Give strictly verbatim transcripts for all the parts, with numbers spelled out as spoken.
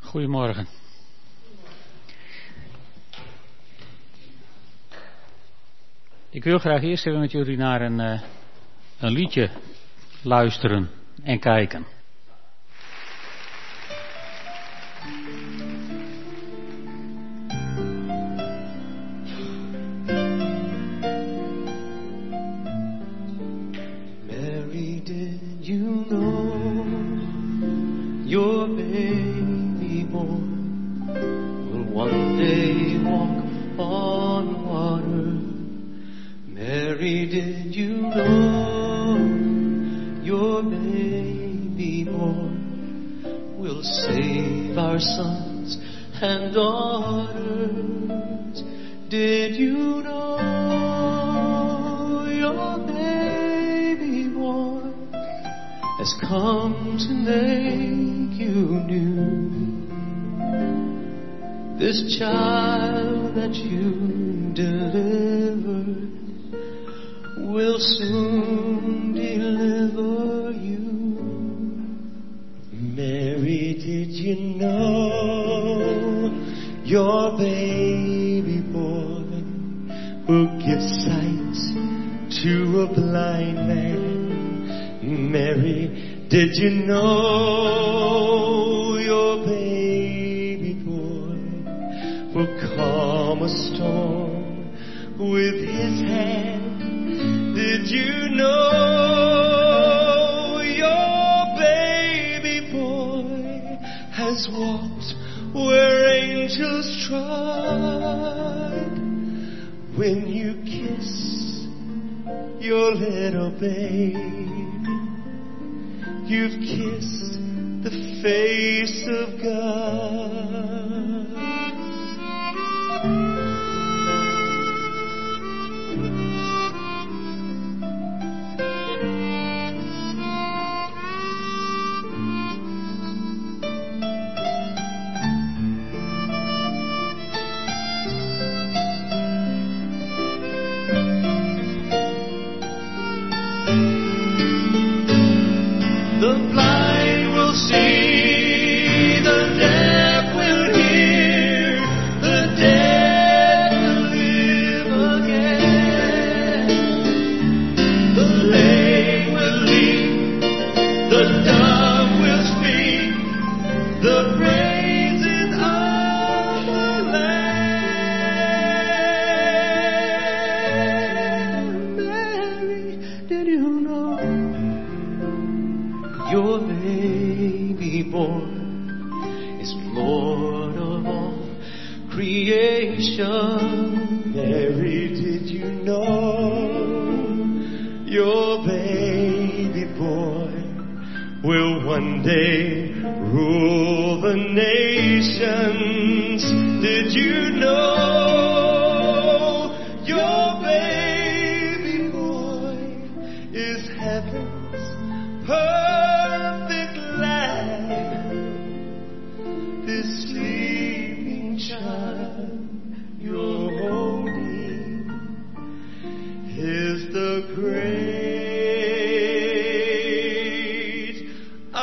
Goedemorgen. Ik wil graag eerst even met jullie naar een, uh, een liedje luisteren en kijken. Mary, did you know your baby boy will one day walk on water? Mary, did you know your baby boy will save our sons and daughters? Did you know your baby boy has come to make you new? This child that you delivered will soon deliver you. Mary, did you know your baby boy will give sight to a blind man? Mary, did you know your baby boy will calm a storm with his hand? Did you know your baby boy has walked where angels trod? When you kiss your little babe, you've kissed the face of God. The blind will see, the deaf will hear, the dead will live again. The lame will leap, the dumb will speak, the praises of the Lamb. Mary, did you know your baby boy is Lord of all creation? Mary, did you know your baby boy will one day rule the nations? Did you know your baby boy is heaven's perfect Lamb? This sleeping child you're holding is the great I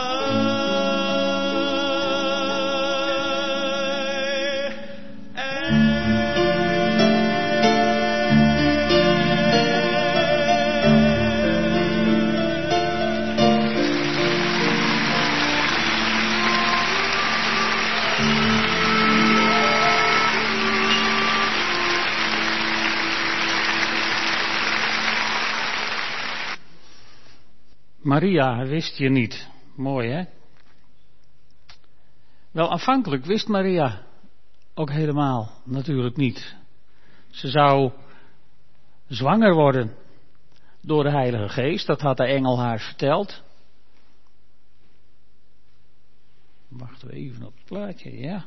Maria wist je niet. Mooi, hè? Wel, aanvankelijk wist Maria ook helemaal natuurlijk niet. Ze zou zwanger worden door de Heilige Geest. Dat had de engel haar verteld. Wachten we even op het plaatje, ja.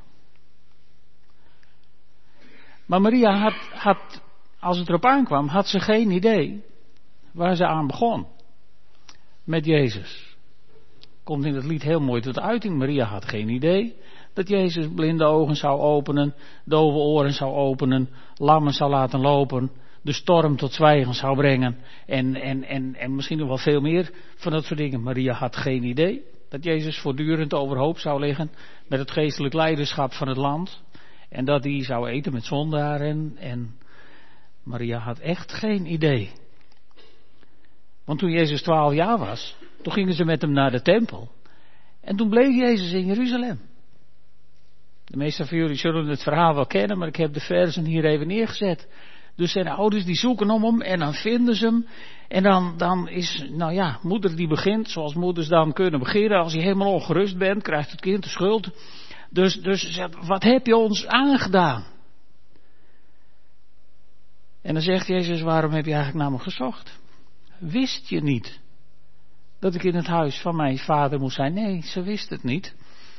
Maar Maria had, had, als het erop aankwam, had ze geen idee waar ze aan begon. Met Jezus. Komt in het lied heel mooi tot uiting. Maria had geen idee dat Jezus blinde ogen zou openen, dove oren zou openen, lammen zou laten lopen, de storm tot zwijgen zou brengen en, en, en, en misschien nog wel veel meer van dat soort dingen. Maria had geen idee. Dat Jezus voortdurend overhoop zou liggen met het geestelijk leiderschap van het land. En dat hij zou eten met zondaren. En Maria had echt geen idee. Want toen Jezus twaalf jaar was, toen gingen ze met hem naar de tempel. En toen bleef Jezus in Jeruzalem. De meesten van jullie zullen het verhaal wel kennen, maar ik heb de versen hier even neergezet. Dus zijn ouders die zoeken om hem en dan vinden ze hem. En dan, dan is, nou ja, moeder die begint, zoals moeders dan kunnen beginnen. Als je helemaal ongerust bent, krijgt het kind de schuld. Dus, dus wat heb je ons aangedaan? En dan zegt Jezus, waarom heb je eigenlijk naar me gezocht? Wist je niet dat ik in het huis van mijn vader moest zijn? Nee, ze wist het niet.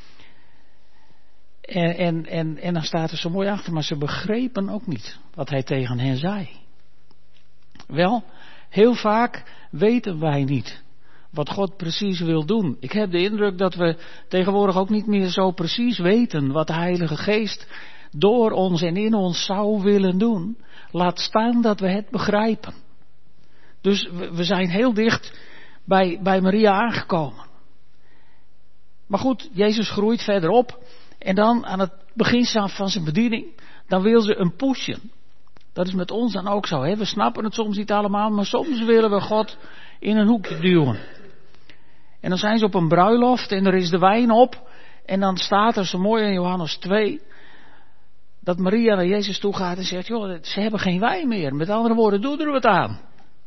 En, en, en, en dan staat er zo mooi achter, maar ze begrepen ook niet wat hij tegen hen zei. Wel, heel vaak weten wij niet wat God precies wil doen. Ik heb de indruk dat we tegenwoordig ook niet meer zo precies weten wat de Heilige Geest door ons en in ons zou willen doen. Laat staan dat we het begrijpen. Dus we, we zijn heel dicht bij, bij Maria aangekomen. Maar goed, Jezus groeit verder op. En dan aan het begin van zijn bediening, dan wil ze een pushen. Dat is met ons dan ook zo. Hè? We snappen het soms niet allemaal, maar soms willen we God in een hoekje duwen. En dan zijn ze op een bruiloft en er is de wijn op. En dan staat er zo mooi in Johannes twee, dat Maria naar Jezus toe gaat en zegt, joh, ze hebben geen wijn meer. Met andere woorden, doe er wat aan.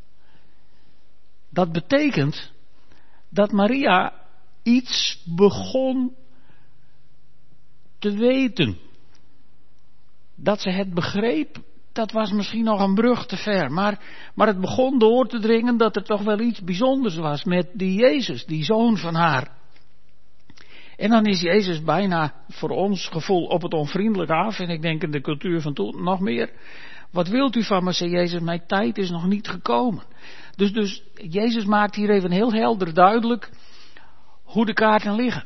Dat betekent dat Maria iets begon te weten. Dat ze het begreep, dat was misschien nog een brug te ver. Maar, maar het begon door te dringen dat er toch wel iets bijzonders was met die Jezus, die zoon van haar. En dan is Jezus bijna voor ons gevoel op het onvriendelijke af. En ik denk in de cultuur van toen nog meer. Wat wilt u van me, zei Jezus, mijn tijd is nog niet gekomen. Dus, dus Jezus maakt hier even heel helder duidelijk hoe de kaarten liggen.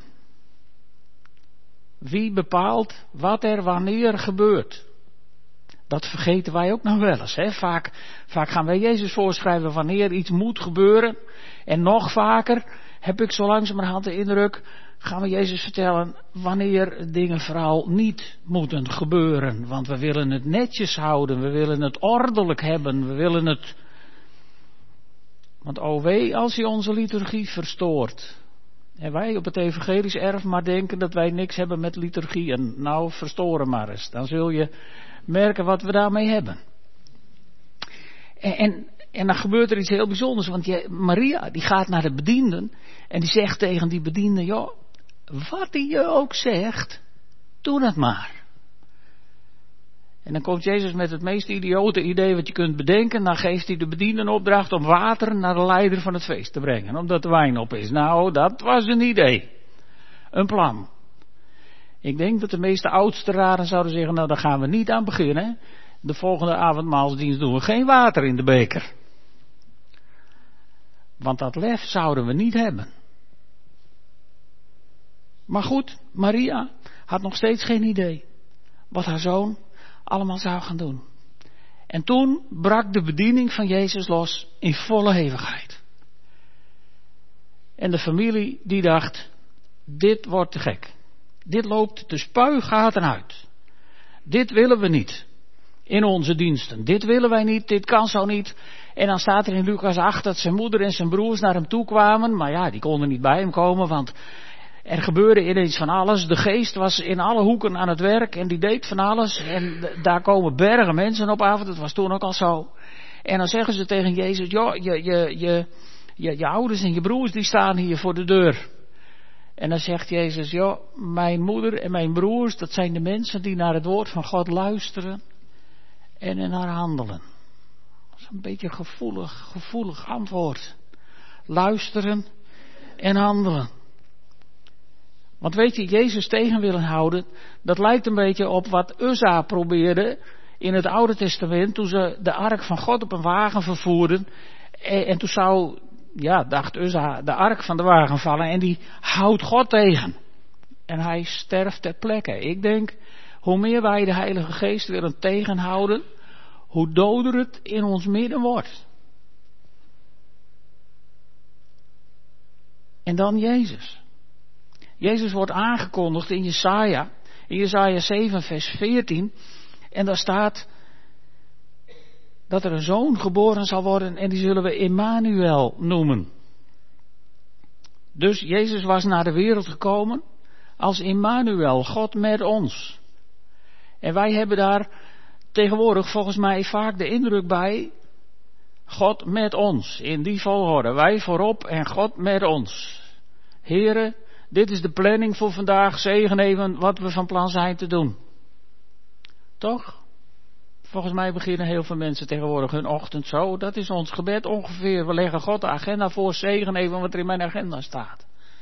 Wie bepaalt wat er wanneer gebeurt? Dat vergeten wij ook nog wel eens. Hè? Vaak, vaak gaan wij Jezus voorschrijven wanneer iets moet gebeuren. En nog vaker heb ik zo langzamerhand de indruk, gaan we Jezus vertellen wanneer dingen vooral niet moeten gebeuren. Want we willen het netjes houden, we willen het ordelijk hebben, we willen het... Want o wee als je onze liturgie verstoort. En wij op het evangelisch erf maar denken dat wij niks hebben met liturgie. En nou, verstoren maar eens. Dan zul je merken wat we daarmee hebben. En, en, en dan gebeurt er iets heel bijzonders. Want je, Maria die gaat naar de bedienden. En die zegt tegen die bedienden, joh, wat die je ook zegt, doe het maar. En dan komt Jezus met het meest idiote idee wat je kunt bedenken. Dan geeft hij de bedienden opdracht om water naar de leider van het feest te brengen. Omdat de wijn op is. Nou, dat was een idee. Een plan. Ik denk dat de meeste oudste raden zouden zeggen, nou daar gaan we niet aan beginnen. De volgende avondmaalsdienst doen we geen water in de beker. Want dat lef zouden we niet hebben. Maar goed, Maria had nog steeds geen idee wat haar zoon allemaal zou gaan doen. En toen brak de bediening van Jezus los in volle hevigheid. En de familie die dacht, dit wordt te gek. Dit loopt de spuigaten uit. Dit willen we niet in onze diensten. Dit willen wij niet, dit kan zo niet. En dan staat er in Lucas acht dat zijn moeder en zijn broers naar hem toe kwamen. Maar ja, die konden niet bij hem komen, want er gebeurde ineens van alles. De geest was in alle hoeken aan het werk en die deed van alles. En d- daar komen bergen mensen op af. Dat was toen ook al zo. En dan zeggen ze tegen Jezus, joh, je, je, je, je, je ouders en je broers die staan hier voor de deur. En dan zegt Jezus, joh, mijn moeder en mijn broers, dat zijn de mensen die naar het woord van God luisteren en er naar handelen. Dat is een beetje een gevoelig, gevoelig antwoord. Luisteren en handelen. Want weet je, Jezus tegen willen houden, dat lijkt een beetje op wat Uzza probeerde in het Oude Testament, toen ze de ark van God op een wagen vervoerden. En, en toen zou, ja, dacht Uzza, de ark van de wagen vallen en die houdt God tegen. En hij sterft ter plekke. Ik denk, hoe meer wij de Heilige Geest willen tegenhouden, hoe doder het in ons midden wordt. En dan Jezus. Jezus wordt aangekondigd in Jesaja, in Jesaja zeven vers veertien. En daar staat dat er een zoon geboren zal worden en die zullen we Immanuel noemen. Dus Jezus was naar de wereld gekomen als Immanuel, God met ons. En wij hebben daar tegenwoordig volgens mij vaak de indruk bij, God met ons, in die volgorde. Wij voorop en God met ons. Heren, dit is de planning voor vandaag, zegen even wat we van plan zijn te doen. Toch? Volgens mij beginnen heel veel mensen tegenwoordig hun ochtend zo. Dat is ons gebed ongeveer. We leggen God de agenda voor, zegen even wat er in mijn agenda staat.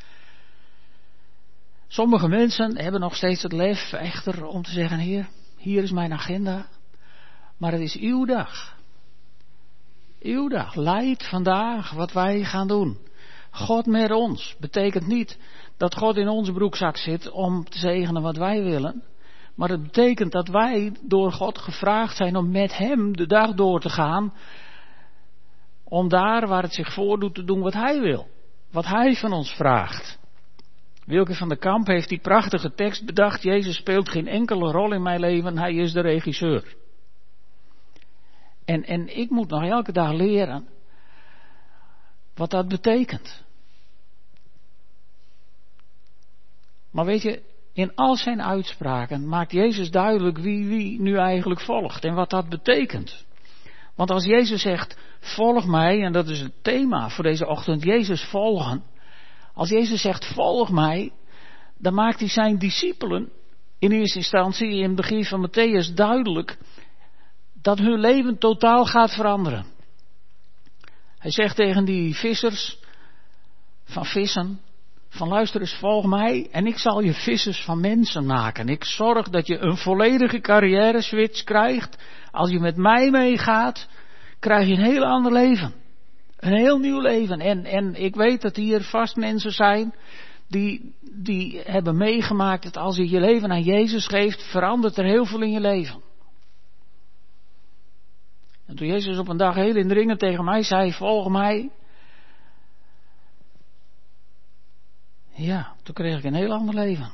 Sommige mensen hebben nog steeds het lef echter om te zeggen, Heer, hier is mijn agenda. Maar het is uw dag. Uw dag. Leid vandaag wat wij gaan doen. God met ons betekent niet dat God in onze broekzak zit om te zegenen wat wij willen. Maar het betekent dat wij door God gevraagd zijn om met Hem de dag door te gaan. Om daar waar het zich voordoet te doen wat Hij wil. Wat Hij van ons vraagt. Wilke van der Kamp heeft die prachtige tekst bedacht. Jezus speelt geen enkele rol in mijn leven. Hij is de regisseur. En, en ik moet nog elke dag leren wat dat betekent. Maar weet je, in al zijn uitspraken maakt Jezus duidelijk wie wie nu eigenlijk volgt en wat dat betekent. Want als Jezus zegt, volg mij, en dat is het thema voor deze ochtend, Jezus volgen. Als Jezus zegt, volg mij, dan maakt hij zijn discipelen in eerste instantie in het begin van Mattheüs duidelijk dat hun leven totaal gaat veranderen. Hij zegt tegen die vissers van vissen, van luister eens, volg mij en ik zal je vissers van mensen maken. Ik zorg dat je een volledige carrière switch krijgt. Als je met mij meegaat, krijg je een heel ander leven. Een heel nieuw leven. En, en ik weet dat hier vast mensen zijn die, die hebben meegemaakt dat als je je leven aan Jezus geeft, verandert er heel veel in je leven. En toen Jezus op een dag heel indringend tegen mij zei, volg mij. Ja, toen kreeg ik een heel ander leven.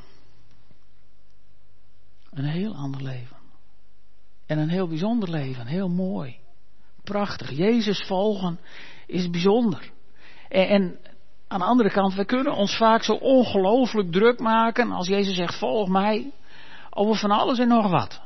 Een heel ander leven. En een heel bijzonder leven, heel mooi. Prachtig. Jezus volgen is bijzonder. En, en aan de andere kant, we kunnen ons vaak zo ongelooflijk druk maken als Jezus zegt, volg mij, over van alles en nog wat.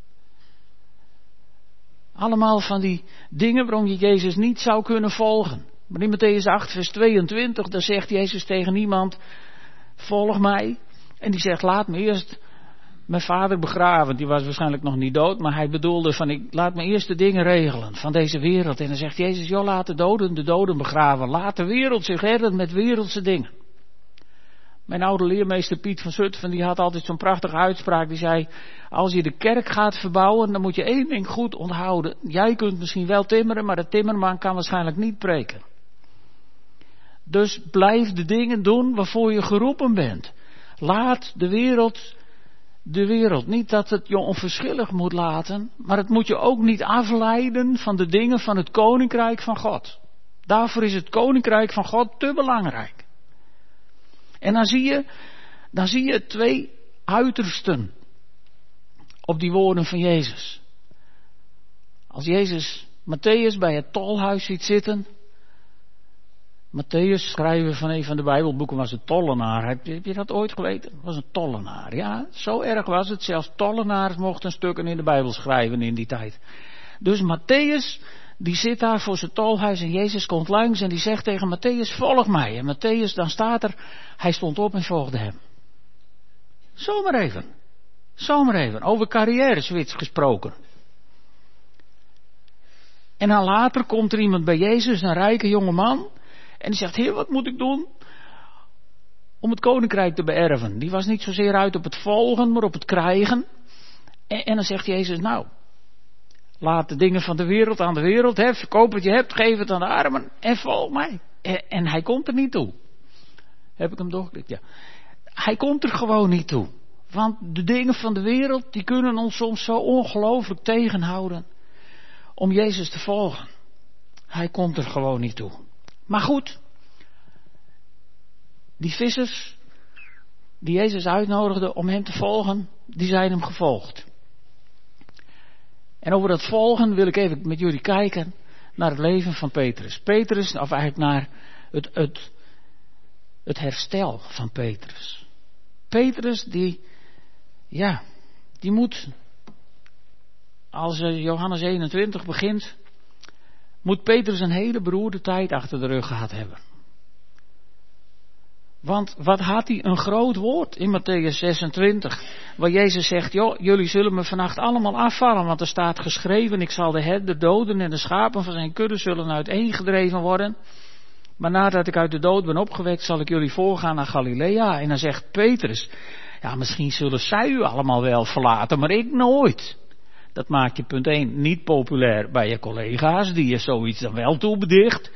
Allemaal van die dingen waarom je Jezus niet zou kunnen volgen. Maar in Mattheüs acht vers tweeëntwintig, daar zegt Jezus tegen iemand, volg mij. En die zegt, laat me eerst mijn vader begraven. Die was waarschijnlijk nog niet dood, maar hij bedoelde van, ik laat me eerst de dingen regelen van deze wereld. En dan zegt Jezus, joh, laat de doden de doden begraven. Laat de wereld zich redden met wereldse dingen. Mijn oude leermeester Piet van Zutphen, die had altijd zo'n prachtige uitspraak. Die zei, als je de kerk gaat verbouwen, dan moet je één ding goed onthouden. Jij kunt misschien wel timmeren, maar de timmerman kan waarschijnlijk niet preken. Dus blijf de dingen doen waarvoor je geroepen bent. Laat de wereld, de wereld. Niet dat het je onverschillig moet laten, maar het moet je ook niet afleiden van de dingen van het koninkrijk van God. Daarvoor is het koninkrijk van God te belangrijk. En dan zie je, dan zie je twee uitersten op die woorden van Jezus. Als Jezus Mattheüs bij het tolhuis ziet zitten. Mattheüs, schrijver van een van de Bijbelboeken, was een tollenaar. Heb je, heb je dat ooit geweten? Was een tollenaar, ja. Zo erg was het. Zelfs tollenaars mochten stukken in de Bijbel schrijven in die tijd. Dus Mattheüs, die zit daar voor zijn tolhuis en Jezus komt langs en die zegt tegen Mattheüs, volg mij. En Mattheüs, dan staat er, hij stond op en volgde hem. Zomaar even. Zomaar even. Over carrière-switch gesproken. En dan later komt er iemand bij Jezus, een rijke jonge man. En die zegt, Heer, wat moet ik doen om het koninkrijk te beërven? Die was niet zozeer uit op het volgen, maar op het krijgen. En, en dan zegt Jezus, nou, laat de dingen van de wereld aan de wereld. Hè, verkoop wat je hebt, geef het aan de armen en volg mij. En, en hij komt er niet toe. Heb ik hem doorgeklikt? Ja. Hij komt er gewoon niet toe. Want de dingen van de wereld, die kunnen ons soms zo ongelooflijk tegenhouden om Jezus te volgen. Hij komt er gewoon niet toe. Maar goed, die vissers die Jezus uitnodigde om hem te volgen, die zijn hem gevolgd. En over dat volgen wil ik even met jullie kijken naar het leven van Petrus. Petrus, of eigenlijk naar het, het, het herstel van Petrus. Petrus die, ja, die moet, als Johannes eenentwintig begint, moet Petrus een hele beroerde tijd achter de rug gehad hebben. Want wat had hij een groot woord in Mattheüs zesentwintig. Waar Jezus zegt, joh, jullie zullen me vannacht allemaal afvallen. Want er staat geschreven, ik zal de herder doden en de schapen van zijn kudde zullen uiteengedreven worden. Maar nadat ik uit de dood ben opgewekt, zal ik jullie voorgaan naar Galilea. En dan zegt Petrus, ja, misschien zullen zij u allemaal wel verlaten, maar ik nooit. Dat maakt je punt één niet populair bij je collega's, die je zoiets dan wel toebedicht.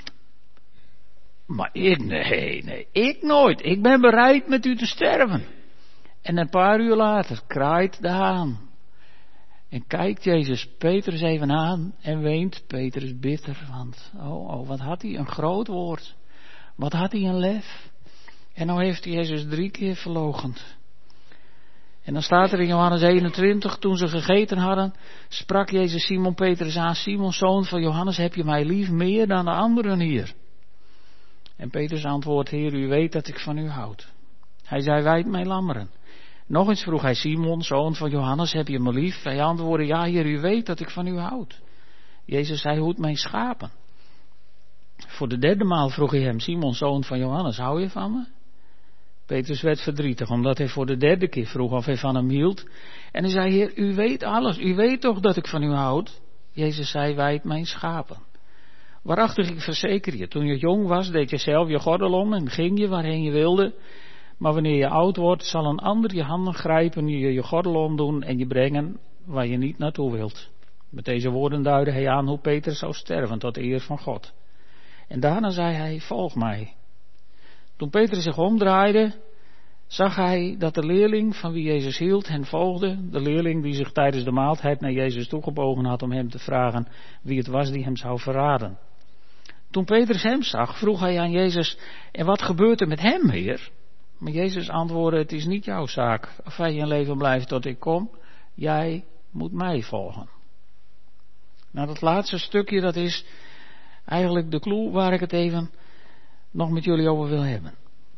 Maar ik, nee, nee, ik nooit. Ik ben bereid met u te sterven. En een paar uur later kraait de haan. En kijkt Jezus Petrus even aan en weent Petrus bitter. Want, oh, oh, wat had hij een groot woord. Wat had hij een lef. En nou heeft hij Jezus drie keer verloochend. En dan staat er in Johannes eenentwintig, toen ze gegeten hadden, sprak Jezus Simon Petrus aan, Simon, zoon van Johannes, heb je mij lief meer dan de anderen hier? En Petrus antwoordt, Heer, u weet dat ik van u houd. Hij zei, wijd mij lammeren. Nog eens vroeg hij, Simon, zoon van Johannes, heb je me lief? Hij antwoordde, ja, Heer, u weet dat ik van u houd. Jezus zei, hoed mijn schapen. Voor de derde maal vroeg hij hem, Simon, zoon van Johannes, hou je van me? Petrus werd verdrietig, omdat hij voor de derde keer vroeg of hij van hem hield. En hij zei, Heer, u weet alles, u weet toch dat ik van u houd? Jezus zei, wijd mijn schapen. Waarachtig, ik verzeker je, toen je jong was, deed je zelf je gordel om en ging je waarheen je wilde. Maar wanneer je oud wordt, zal een ander je handen grijpen, je je gordel omdoen en je brengen waar je niet naartoe wilt. Met deze woorden duidde hij aan hoe Petrus zou sterven tot eer van God. En daarna zei hij, volg mij. Toen Petrus zich omdraaide, zag hij dat de leerling van wie Jezus hield hen volgde. De leerling die zich tijdens de maaltijd naar Jezus toegebogen had om hem te vragen wie het was die hem zou verraden. Toen Petrus hem zag, vroeg hij aan Jezus, en wat gebeurt er met hem, Heer? Maar Jezus antwoordde, het is niet jouw zaak, of hij in leven blijft tot ik kom. Jij moet mij volgen. Nou, dat laatste stukje, dat is eigenlijk de clue waar ik het even nog met jullie over wil hebben.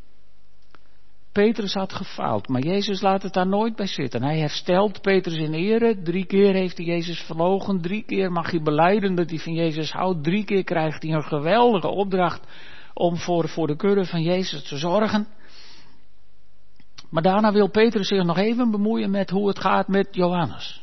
Petrus had gefaald, maar Jezus laat het daar nooit bij zitten. Hij herstelt Petrus in ere. Drie keer heeft hij Jezus verloochend. Drie keer mag hij belijden dat hij van Jezus houdt. Drie keer krijgt hij een geweldige opdracht om voor, voor de kudde van Jezus te zorgen. Maar daarna wil Petrus zich nog even bemoeien met hoe het gaat met Johannes.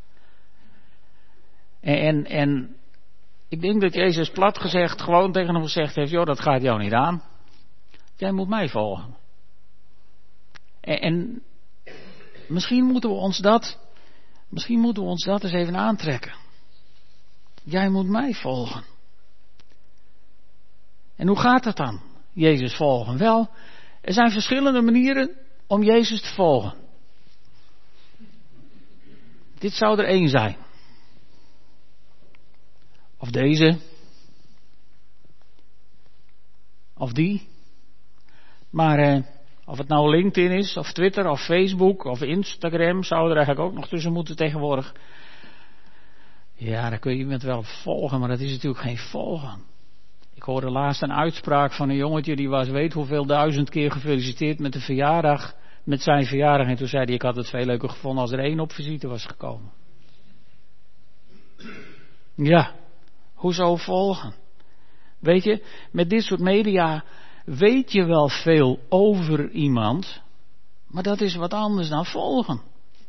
En, en, en ik denk dat Jezus plat gezegd gewoon tegen hem gezegd heeft, joh, dat gaat jou niet aan. Jij moet mij volgen. En, en misschien moeten we ons dat, misschien moeten we ons dat eens even aantrekken. Jij moet mij volgen. En hoe gaat dat dan? Jezus volgen? Wel, er zijn verschillende manieren om Jezus te volgen. Dit zou er één zijn. Of deze. Of die. Maar eh, of het nou LinkedIn is, of Twitter, of Facebook, of Instagram, zou er eigenlijk ook nog tussen moeten tegenwoordig. Ja, daar kun je iemand wel volgen, maar dat is natuurlijk geen volgen. Ik hoorde laatst een uitspraak van een jongetje die was weet hoeveel duizend keer gefeliciteerd met de verjaardag, met zijn verjaardag. En toen zei hij, ik had het veel leuker gevonden als er één op visite was gekomen. Ja, hoezo volgen? Weet je, met dit soort media weet je wel veel over iemand, maar dat is wat anders dan volgen.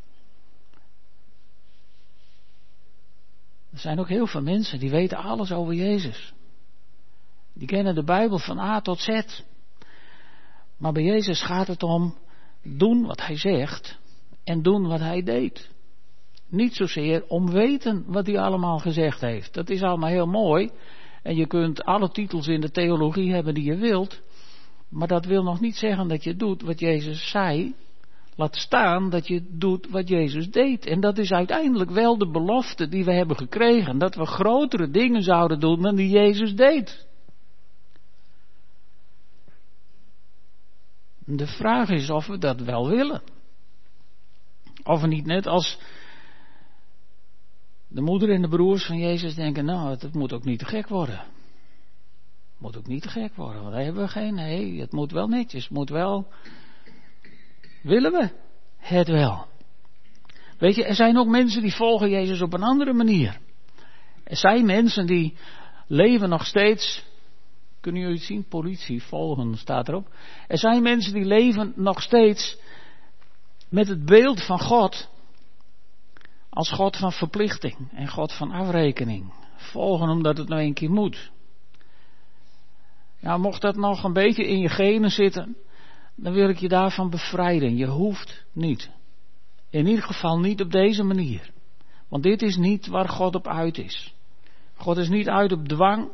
Er zijn ook heel veel mensen die weten alles over Jezus. Die kennen de Bijbel van A tot Z. Maar bij Jezus gaat het om doen wat hij zegt en doen wat hij deed. Niet zozeer om weten wat hij allemaal gezegd heeft. Dat is allemaal heel mooi. En je kunt alle titels in de theologie hebben die je wilt. Maar dat wil nog niet zeggen dat je doet wat Jezus zei. Laat staan dat je doet wat Jezus deed. En dat is uiteindelijk wel de belofte die we hebben gekregen. Dat we grotere dingen zouden doen dan die Jezus deed. De vraag is of we dat wel willen. Of we niet net als de moeder en de broers van Jezus denken, nou, het moet ook niet te gek worden. Het moet ook niet te gek worden, want daar hebben we geen, nee, het moet wel netjes, het moet wel, willen we het wel? Weet je, er zijn ook mensen die volgen Jezus op een andere manier. Er zijn mensen die leven nog steeds, kunnen jullie het zien, politie, volgen staat erop. Er zijn mensen die leven nog steeds met het beeld van God als God van verplichting en God van afrekening. Volgen omdat het nou een keer moet. Nou, mocht dat nog een beetje in je genen zitten, dan wil ik je daarvan bevrijden. Je hoeft niet. In ieder geval niet op deze manier. Want dit is niet waar God op uit is. God is niet uit op dwang.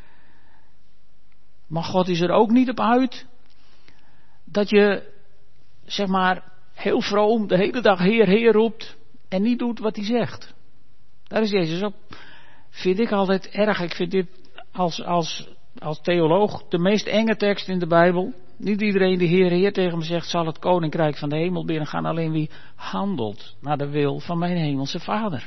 Maar God is er ook niet op uit dat je, zeg maar, heel vroom de hele dag Heer, Heer roept en niet doet wat hij zegt. Daar is Jezus ook, vind ik altijd erg. Ik vind dit als, als, als theoloog de meest enge tekst in de Bijbel. Niet iedereen die Heer, Heer tegen me zegt, zal het koninkrijk van de hemel binnengaan. Alleen wie handelt naar de wil van mijn hemelse Vader.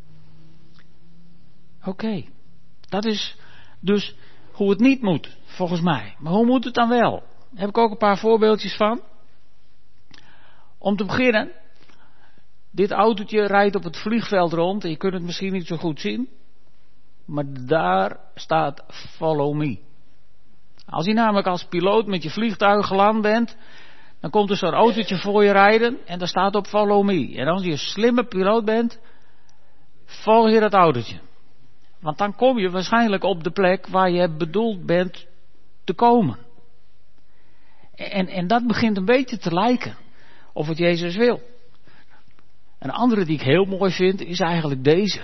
Oké, okay. Dat is dus hoe het niet moet, volgens mij. Maar hoe moet het dan wel? Daar heb ik ook een paar voorbeeldjes van. Om te beginnen, dit autootje rijdt op het vliegveld rond. En je kunt het misschien niet zo goed zien. Maar daar staat follow me. Als je namelijk als piloot met je vliegtuig geland bent, dan komt er zo'n autootje voor je rijden en daar staat op follow me. En als je een slimme piloot bent, volg je dat autootje. Want dan kom je waarschijnlijk op de plek waar je bedoeld bent te komen. En, en dat begint een beetje te lijken of wat Jezus wil. Een andere die ik heel mooi vind is eigenlijk deze.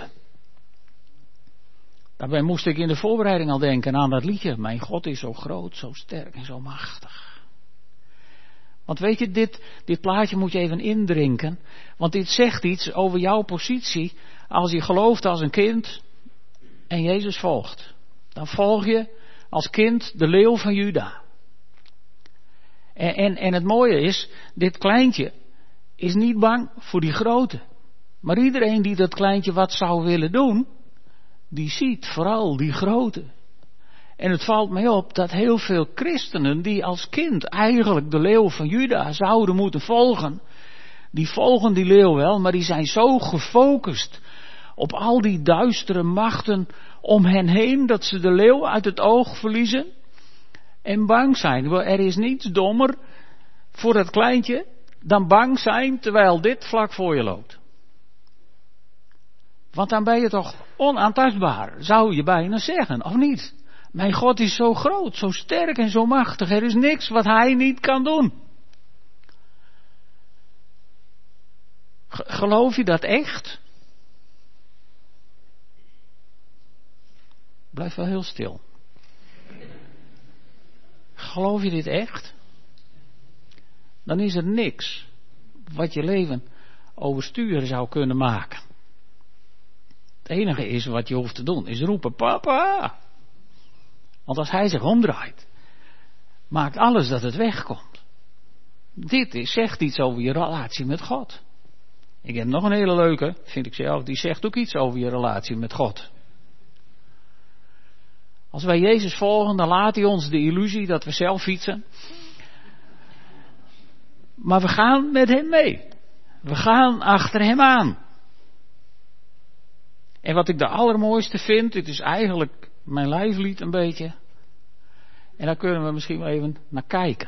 Daarbij moest ik in de voorbereiding al denken aan dat liedje. Mijn God is zo groot, zo sterk en zo machtig. Want weet je, dit, dit plaatje moet je even indrinken. Want dit zegt iets over jouw positie als je gelooft als een kind en Jezus volgt. Dan volg je als kind de leeuw van Juda. En, en, en het mooie is, dit kleintje is niet bang voor die grote. Maar iedereen die dat kleintje wat zou willen doen, die ziet vooral die grote. En het valt mij op dat heel veel christenen die als kind eigenlijk de leeuw van Juda zouden moeten volgen, die volgen die leeuw wel, maar die zijn zo gefocust op al die duistere machten om hen heen, dat ze de leeuw uit het oog verliezen en bang zijn. Er is niets dommer voor dat kleintje dan bang zijn terwijl dit vlak voor je loopt. Want dan ben je toch onaantastbaar, zou je bijna zeggen, of niet? Mijn God is zo groot, zo sterk en zo machtig, er is niks wat hij niet kan doen. Geloof je dat echt? Blijf wel heel stil. Geloof je dit echt? Dan is er niks wat je leven overstuur zou kunnen maken. Het enige is wat je hoeft te doen, is roepen, papa. Want als hij zich omdraait, maakt alles dat het wegkomt. Dit is, zegt iets over je relatie met God. Ik heb nog een hele leuke, vind ik zelf, die zegt ook iets over je relatie met God. Als wij Jezus volgen, dan laat hij ons de illusie dat we zelf fietsen. Maar we gaan met hem mee. We gaan achter hem aan. En wat ik de allermooiste vind, dit is eigenlijk mijn lijflied een beetje. En daar kunnen we misschien wel even naar kijken.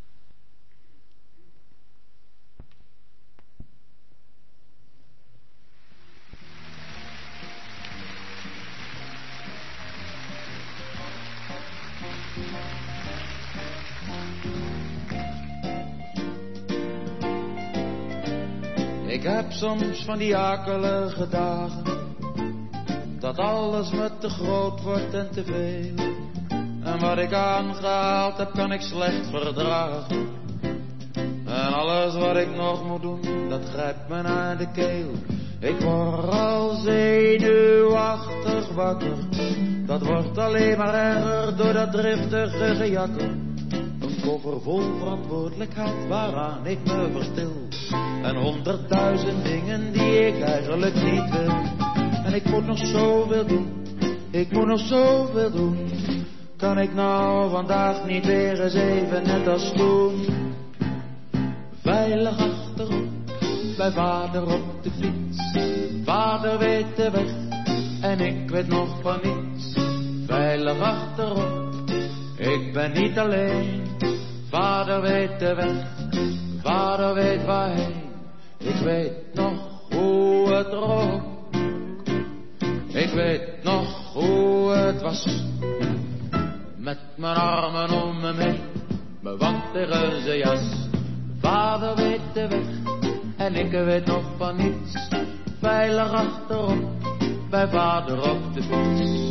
Ik heb soms van die akelige dagen, dat alles me te groot wordt en te veel. En wat ik aangehaald heb, kan ik slecht verdragen. En alles wat ik nog moet doen, dat grijpt me naar de keel. Ik word al zenuwachtig wakker. Dat wordt alleen maar erger door dat driftige gejakker. koffer vol verantwoordelijkheid waaraan ik me verstil. En honderdduizend dingen die ik eigenlijk niet wil. En ik moet nog zoveel doen, ik moet nog zoveel doen. Kan ik nou vandaag niet weer eens even net als toen? Veilig achterop, bij vader op de fiets. Vader weet de weg en ik weet nog van niets. Veilig achterop, ik ben niet alleen. Vader weet de weg, vader weet waarheen. Ik weet nog hoe het rook. Ik weet nog hoe het was. Met mijn armen om me heen, mijn wand tegen zijn jas. Vader weet de weg en ik weet nog van niets. Veilig achterop, bij vader op de fiets.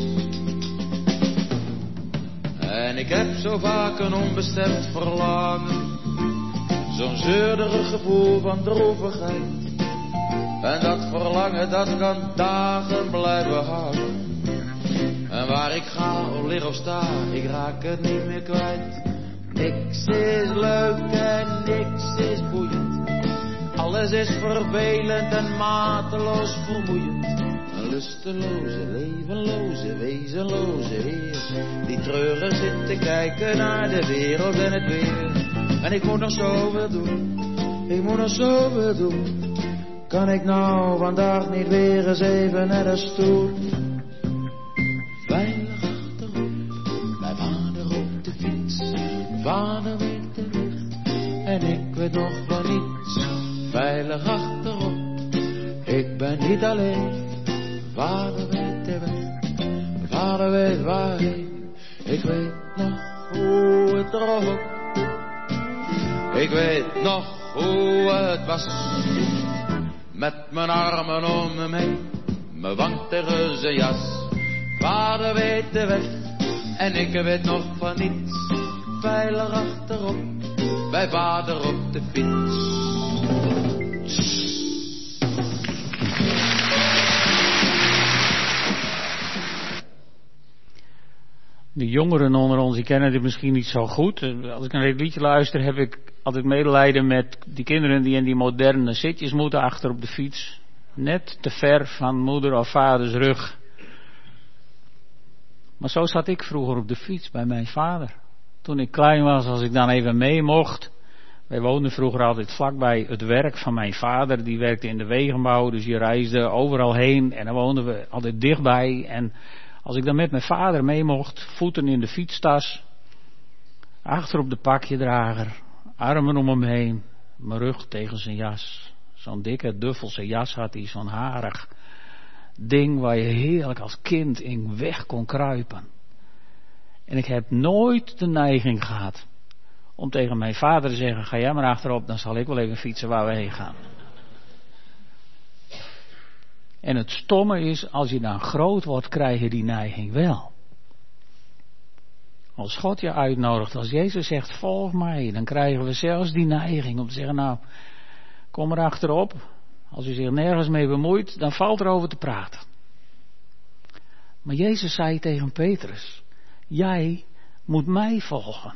En ik heb zo vaak een onbestemd verlangen, zo'n zeurderig gevoel van droevigheid. En dat verlangen dat kan dagen blijven houden. En waar ik ga of lig of sta, ik raak het niet meer kwijt. Niks is leuk en niks is boeiend. Alles is vervelend en mateloos vermoeiend. Een lusteloze, levenloze, wezenloze heer, die treurig zit te kijken naar de wereld en het weer. En ik moet nog zoveel doen, ik moet nog zoveel doen. Kan ik nou vandaag niet weer eens even net als toen? Veilig achterop, bij vader op de fiets. Vader weet de weg en ik weet nog van niets. Veilig achterop, ik ben niet alleen. Vader weet de weg, vader weet waarheen. Ik weet nog hoe het rook. Ik weet nog hoe het was. Met mijn armen om hem heen, mijn wang tegen zijn jas. Vader weet de weg en ik weet nog van niets. Veilig achterop, bij vader op de fiets. De jongeren onder ons, die kennen dit misschien niet zo goed. Als ik naar dit liedje luister, heb ik altijd medelijden met die kinderen die in die moderne zitjes moeten achter op de fiets. Net te ver van moeder of vaders rug. Maar zo zat ik vroeger op de fiets bij mijn vader. Toen ik klein was, als ik dan even mee mocht. Wij woonden vroeger altijd vlakbij het werk van mijn vader. Die werkte in de wegenbouw, dus je reisde overal heen. En dan woonden we altijd dichtbij. En als ik dan met mijn vader mee mocht, voeten in de fietstas, achter op de pakjedrager, armen om hem heen, mijn rug tegen zijn jas. Zo'n dikke duffelse jas had hij, zo'n harig ding waar je heerlijk als kind in weg kon kruipen. En ik heb nooit de neiging gehad om tegen mijn vader te zeggen, ga jij maar achterop, dan zal ik wel even fietsen waar we heen gaan. En het stomme is, als je dan groot wordt, krijg je die neiging wel. Als God je uitnodigt, als Jezus zegt, volg mij, dan krijgen we zelfs die neiging om te zeggen, nou, kom er achterop. Als u zich nergens mee bemoeit, dan valt er over te praten. Maar Jezus zei tegen Petrus, jij moet mij volgen.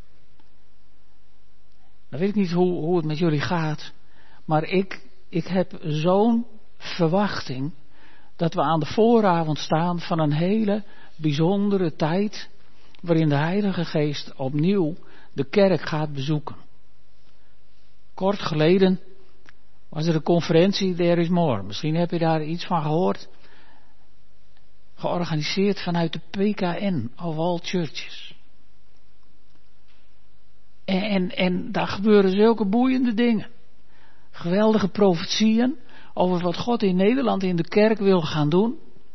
Dan weet ik niet hoe, hoe het met jullie gaat, maar ik, ik heb zo'n verwachting dat we aan de vooravond staan van een hele bijzondere tijd waarin de Heilige Geest opnieuw de kerk gaat bezoeken. Kort geleden was er een conferentie There is More. Misschien heb je daar iets van gehoord. Georganiseerd vanuit de P K N of all churches. En, en, en daar gebeuren zulke boeiende dingen. Geweldige profetieën over wat God in Nederland in de kerk wil gaan doen.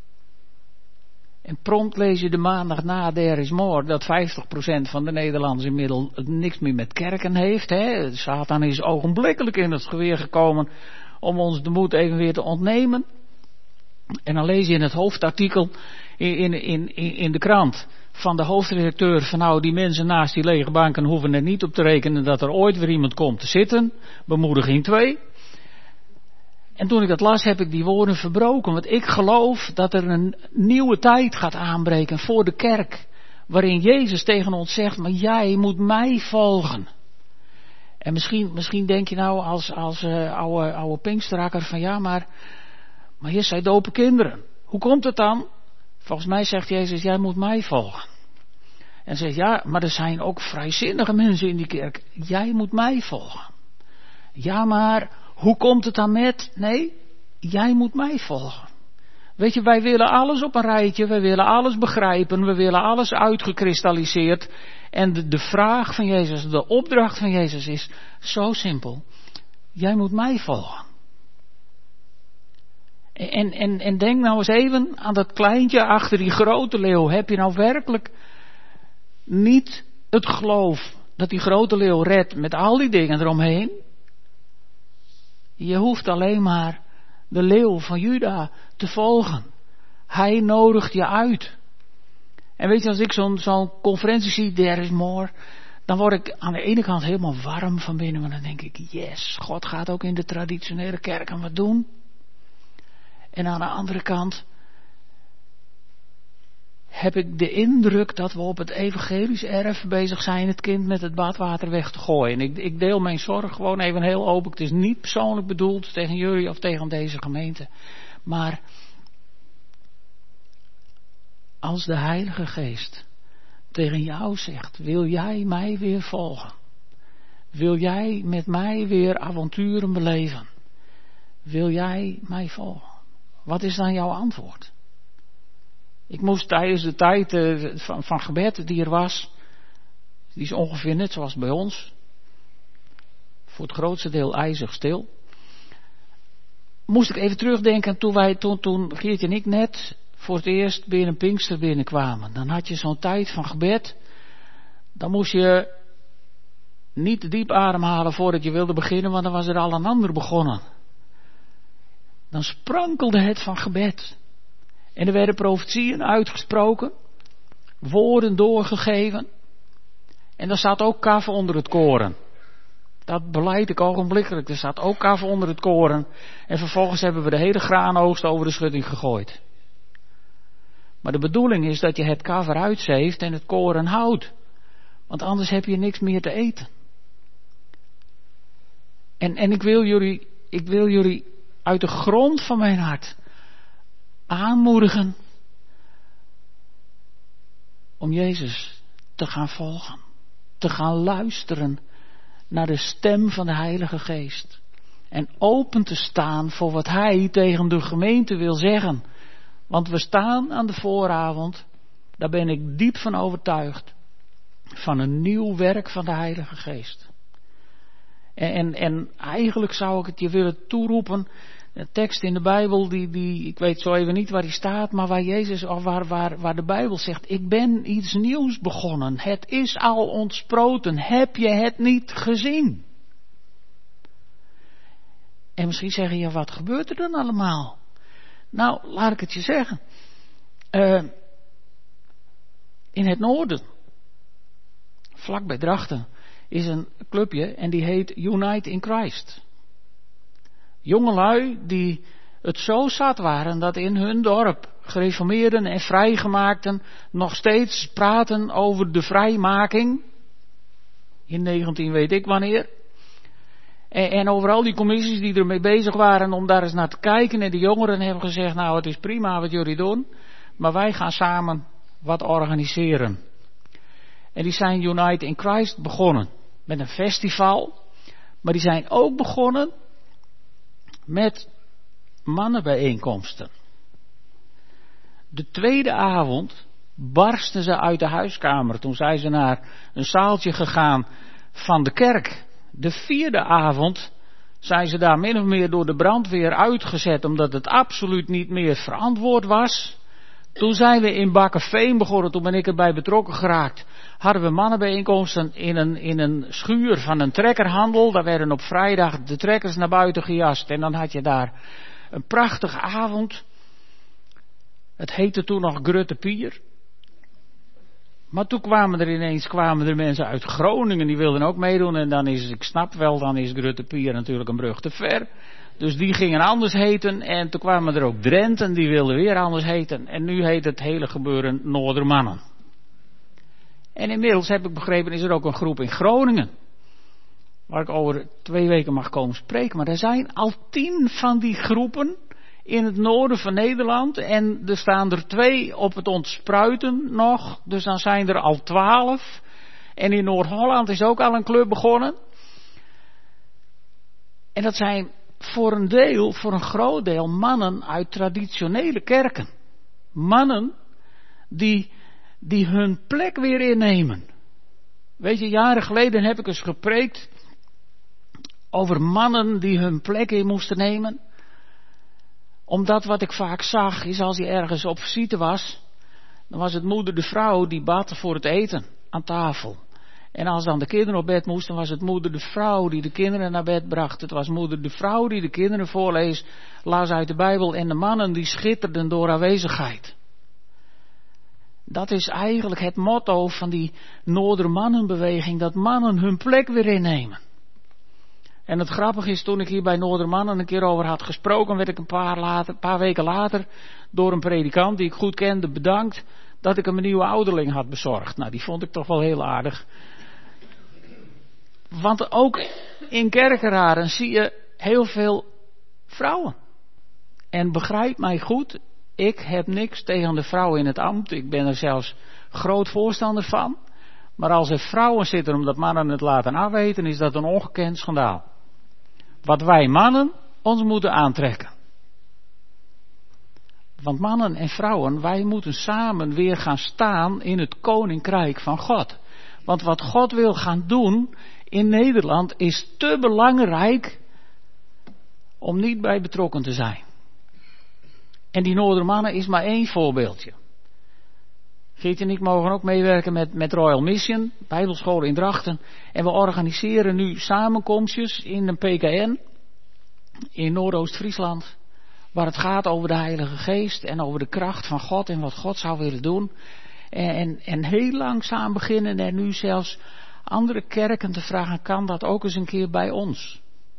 En prompt lees je de maandag na There is More dat vijftig procent van de Nederlanders inmiddels niks meer met kerken heeft. Hè. Satan is ogenblikkelijk in het geweer gekomen om ons de moed even weer te ontnemen. En dan lees je in het hoofdartikel in, in, in, in de krant van de hoofdredacteur van nou, die mensen naast die lege banken hoeven er niet op te rekenen dat er ooit weer iemand komt te zitten. Bemoediging twee. En toen ik dat las, heb ik die woorden verbroken. Want ik geloof dat er een nieuwe tijd gaat aanbreken voor de kerk. waarin Jezus tegen ons zegt, maar jij moet mij volgen. En misschien, misschien denk je nou als, als uh, oude, oude Pinksterakker van ja, maar, maar hier zijn dopen kinderen. Hoe komt het dan? Volgens mij zegt Jezus, jij moet mij volgen. En zegt ja, maar er zijn ook vrijzinnige mensen in die kerk. Jij moet mij volgen. Ja, maar hoe komt het dan met? Nee, jij moet mij volgen. Weet je, wij willen alles op een rijtje, wij willen alles begrijpen, we willen alles uitgekristalliseerd. En de, de vraag van Jezus, de opdracht van Jezus is zo simpel. Jij moet mij volgen. En, en, en denk nou eens even aan dat kleintje achter die grote leeuw. Heb je nou werkelijk niet het geloof dat die grote leeuw redt met al die dingen eromheen? Je hoeft alleen maar de leeuw van Juda te volgen. Hij nodigt je uit. En weet je, als ik zo'n, zo'n conferentie zie, there is more, dan word ik aan de ene kant helemaal warm van binnen, maar dan denk ik, yes, God gaat ook in de traditionele kerk aan wat doen. En aan de andere kant heb ik de indruk dat we op het evangelisch erf bezig zijn het kind met het badwater weg te gooien. En ik, ik deel mijn zorg gewoon even heel open. Het is niet persoonlijk bedoeld tegen jullie of tegen deze gemeente. Maar als de Heilige Geest tegen jou zegt, wil jij mij weer volgen? Wil jij met mij weer avonturen beleven? Wil jij mij volgen? Wat is dan jouw antwoord? Ik moest tijdens de tijd uh, van, van gebed die er was, die is ongeveer net zoals bij ons, voor het grootste deel ijzig stil, moest ik even terugdenken toen wij, toen, toen Geertje en ik net voor het eerst binnen Pinkster binnenkwamen. Dan had je zo'n tijd van gebed, dan moest je niet te diep ademhalen voordat je wilde beginnen, want dan was er al een ander begonnen. Dan sprankelde het van gebed. En er werden profetieën uitgesproken, woorden doorgegeven. En er staat ook kaf onder het koren. Dat beleid ik ogenblikkelijk. Er staat ook kaf onder het koren. En vervolgens hebben we de hele graanoogst over de schutting gegooid. Maar de bedoeling is dat je het kaf eruit zeeft en het koren houdt. Want anders heb je niks meer te eten. En, en ik wil jullie, ik wil jullie uit de grond van mijn hart aanmoedigen om Jezus te gaan volgen, te gaan luisteren naar de stem van de Heilige Geest en open te staan voor wat Hij tegen de gemeente wil zeggen. Want we staan aan de vooravond, daar ben ik diep van overtuigd, van een nieuw werk van de Heilige Geest. En, en, en eigenlijk zou ik het je willen toeroepen. Een tekst in de Bijbel, die, die, ik weet zo even niet waar die staat, maar waar Jezus, of waar, waar, waar de Bijbel zegt, ik ben iets nieuws begonnen. Het is al ontsproten. Heb je het niet gezien? En misschien zeg je, ja, wat gebeurt er dan allemaal? Nou, laat ik het je zeggen. Uh, in het noorden, vlak bij Drachten, is een clubje en die heet Unite in Christ. Jongelui die het zo zat waren dat in hun dorp gereformeerden en vrijgemaakten nog steeds praten over de vrijmaking. In negentien weet ik wanneer. En, en over al die commissies die ermee bezig waren om daar eens naar te kijken. En de jongeren hebben gezegd, nou het is prima wat jullie doen, maar wij gaan samen wat organiseren. En die zijn Unite in Christ begonnen met een festival. Maar die zijn ook begonnen met mannenbijeenkomsten. De tweede avond barsten ze uit de huiskamer. Toen zijn ze naar een zaaltje gegaan van de kerk. De vierde avond zijn ze daar min of meer door de brandweer uitgezet, omdat het absoluut niet meer verantwoord was. Toen zijn we in Bakkeveen begonnen, toen ben ik erbij betrokken geraakt. Hadden we mannenbijeenkomsten in een, in een schuur van een trekkerhandel. Daar werden op vrijdag de trekkers naar buiten gejast. En dan had je daar een prachtige avond. Het heette toen nog Grutte Pier. Maar toen kwamen er ineens kwamen er mensen uit Groningen, die wilden ook meedoen. En dan is, ik snap wel, dan is Grutte Pier natuurlijk een brug te ver. Dus die gingen anders heten. En toen kwamen er ook Drenten, die wilden weer anders heten. En nu heet het hele gebeuren Noordermannen. En inmiddels heb ik begrepen, is er ook een groep in Groningen. Waar ik over twee weken mag komen spreken. Maar er zijn al tien van die groepen in het noorden van Nederland. En er staan er twee op het ontspruiten nog. Dus dan zijn er al twaalf. En in Noord-Holland is ook al een club begonnen. En dat zijn voor een deel, voor een groot deel, mannen uit traditionele kerken. Mannen die, die hun plek weer innemen. Weet je, jaren geleden heb ik eens gepreekt over mannen die hun plek in moesten nemen. Omdat wat ik vaak zag is, als hij ergens op visite was, dan was het moeder de vrouw die bad voor het eten aan tafel. En als dan de kinderen op bed moesten, was het moeder de vrouw die de kinderen naar bed bracht. Het was moeder de vrouw die de kinderen voorlees, las uit de Bijbel, en de mannen die schitterden door aanwezigheid. Dat is eigenlijk het motto van die Noordermannenbeweging, dat mannen hun plek weer innemen. En het grappige is, toen ik hier bij Noordermannen een keer over had gesproken, werd ik een paar, later, paar weken later door een predikant die ik goed kende bedankt dat ik hem een nieuwe ouderling had bezorgd. Nou, die vond ik toch wel heel aardig. Want ook in kerkenraden zie je heel veel vrouwen. En begrijp mij goed, ik heb niks tegen de vrouwen in het ambt. Ik ben er zelfs groot voorstander van. Maar als er vrouwen zitten omdat mannen het laten afweten, is dat een ongekend schandaal. Wat wij mannen ons moeten aantrekken. Want mannen en vrouwen, wij moeten samen weer gaan staan in het koninkrijk van God. Want wat God wil gaan doen in Nederland is te belangrijk om niet bij betrokken te zijn. En die Noordermannen is maar één voorbeeldje. Geert en ik mogen ook meewerken met, met Royal Mission, Bijbelschool in Drachten. En we organiseren nu samenkomstjes in een P K N in Noordoost-Friesland. Waar het gaat over de Heilige Geest en over de kracht van God en wat God zou willen doen. En, en, en heel langzaam beginnen er nu zelfs andere kerken te vragen, kan dat ook eens een keer bij ons?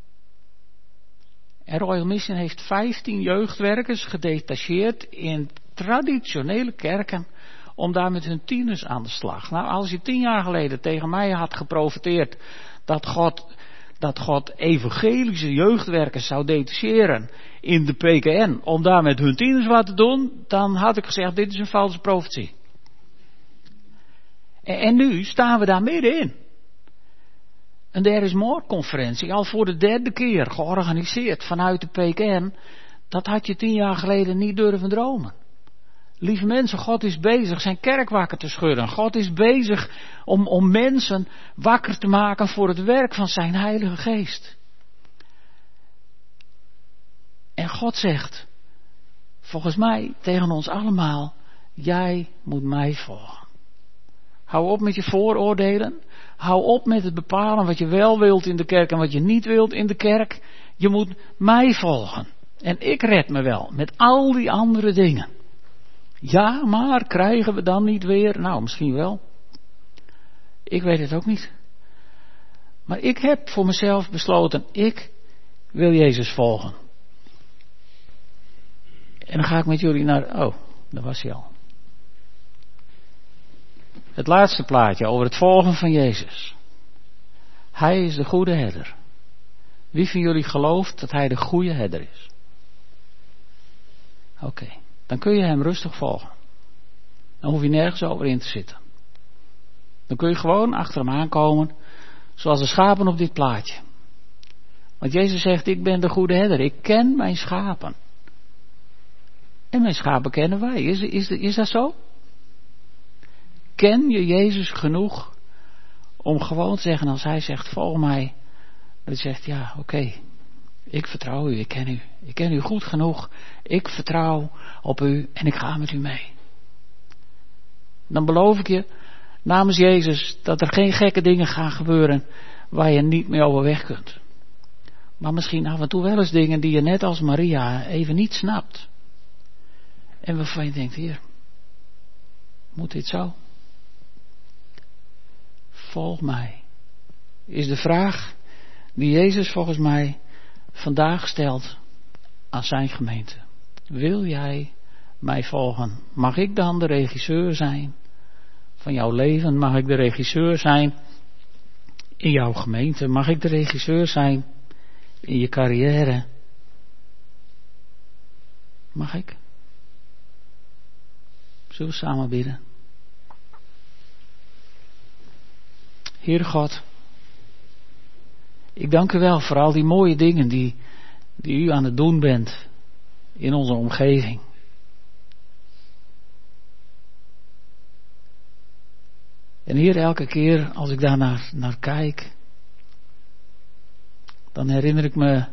En Royal Mission heeft vijftien jeugdwerkers gedetacheerd in traditionele kerken om daar met hun tieners aan de slag. Nou, als je tien jaar geleden tegen mij had geprofeteerd dat God, dat God evangelische jeugdwerkers zou detacheren in de P K N om daar met hun tieners wat te doen, dan had ik gezegd, dit is een valse profetie. En, en nu staan we daar middenin. Een There is More conferentie, al voor de derde keer georganiseerd vanuit de P K N. Dat had je tien jaar geleden niet durven dromen. Lieve mensen, God is bezig zijn kerk wakker te schudden. God is bezig om, om mensen wakker te maken voor het werk van zijn Heilige Geest. En God zegt, volgens mij tegen ons allemaal, jij moet mij volgen. Hou op met je vooroordelen. Hou op met het bepalen wat je wel wilt in de kerk en wat je niet wilt in de kerk. Je moet mij volgen. En ik red me wel met al die andere dingen. Ja, maar krijgen we dan niet weer? Nou, misschien wel. Ik weet het ook niet. Maar ik heb voor mezelf besloten, ik wil Jezus volgen. En dan ga ik met jullie naar... Oh, daar was hij al. Het laatste plaatje over het volgen van Jezus. Hij is de goede herder. Wie van jullie gelooft dat hij de goede herder is? Oké, okay, dan kun je hem rustig volgen. Dan hoef je nergens over in te zitten. Dan kun je gewoon achter hem aankomen, zoals de schapen op dit plaatje. Want Jezus zegt, ik ben de goede herder. Ik ken mijn schapen. En mijn schapen kennen wij. Is, is, is dat zo? Ken je Jezus genoeg om gewoon te zeggen, als hij zegt, volg mij, dat je zegt, ja, oké, okay, ik vertrouw u, ik ken u. Ik ken u goed genoeg, ik vertrouw op u en ik ga met u mee. Dan beloof ik je, namens Jezus, dat er geen gekke dingen gaan gebeuren waar je niet mee overweg kunt. Maar misschien af en toe wel eens dingen die je net als Maria even niet snapt. En waarvan je denkt, Heer, moet dit zo? Volg mij. Is de vraag die Jezus volgens mij vandaag stelt aan zijn gemeente. Wil jij mij volgen? Mag ik dan de regisseur zijn van jouw leven? Mag ik de regisseur zijn in jouw gemeente? Mag ik de regisseur zijn in je carrière? Mag ik? Zullen we samen bidden? Heere God, ik dank u wel voor al die mooie dingen die, die u aan het doen bent in onze omgeving. En hier elke keer als ik daar naar, naar kijk, dan herinner ik me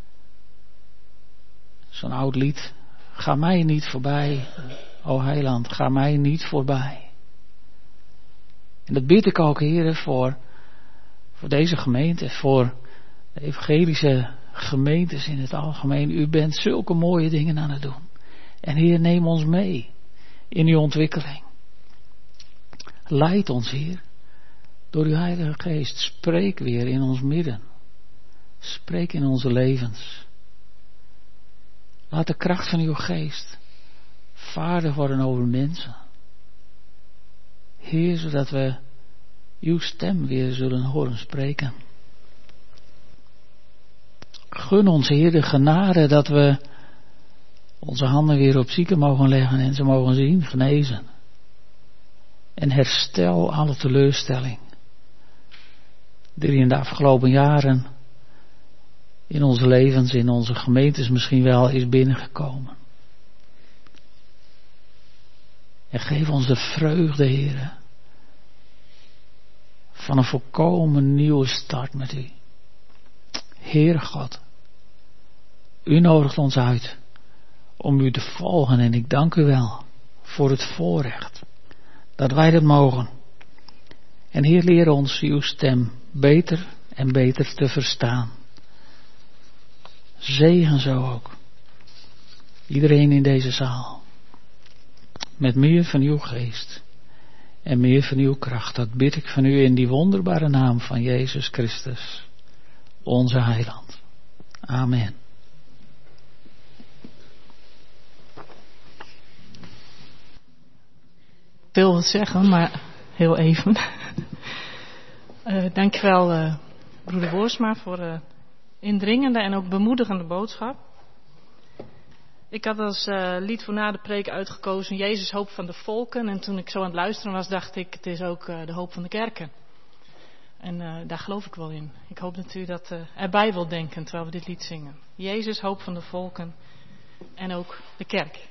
zo'n oud lied. Ga mij niet voorbij, o Heiland, ga mij niet voorbij. En dat bid ik ook, Heere, voor, voor deze gemeente, voor de evangelische gemeentes in het algemeen. U bent zulke mooie dingen aan het doen. En Heer, neem ons mee in uw ontwikkeling. Leid ons, Heer, door uw Heilige Geest. Spreek weer in ons midden. Spreek in onze levens. Laat de kracht van uw Geest vaardig worden over mensen. Heer, zodat we uw stem weer zullen horen spreken. Gun ons, Heer, de genade dat we onze handen weer op zieken mogen leggen en ze mogen zien, genezen. En herstel alle teleurstelling die in de afgelopen jaren in onze levens, in onze gemeentes misschien wel is binnengekomen. En geef ons de vreugde, Heere, van een volkomen nieuwe start met u. Heere God, u nodigt ons uit om u te volgen en ik dank u wel voor het voorrecht dat wij dat mogen. En Heer, leer ons uw stem beter en beter te verstaan. Zegen zo ook iedereen in deze zaal met meer van uw geest en meer van uw kracht. Dat bid ik van u in die wonderbare naam van Jezus Christus, onze Heiland. Amen. Ik wil wat zeggen, maar heel even. uh, dankjewel uh, broeder Boersma voor de indringende en ook bemoedigende boodschap. Ik had als uh, lied voor na de preek uitgekozen Jezus hoop van de volken. En toen ik zo aan het luisteren was, dacht ik, het is ook uh, de hoop van de kerken. En uh, daar geloof ik wel in. Ik hoop dat u dat uh, erbij wilt denken terwijl we dit lied zingen. Jezus hoop van de volken en ook de kerk.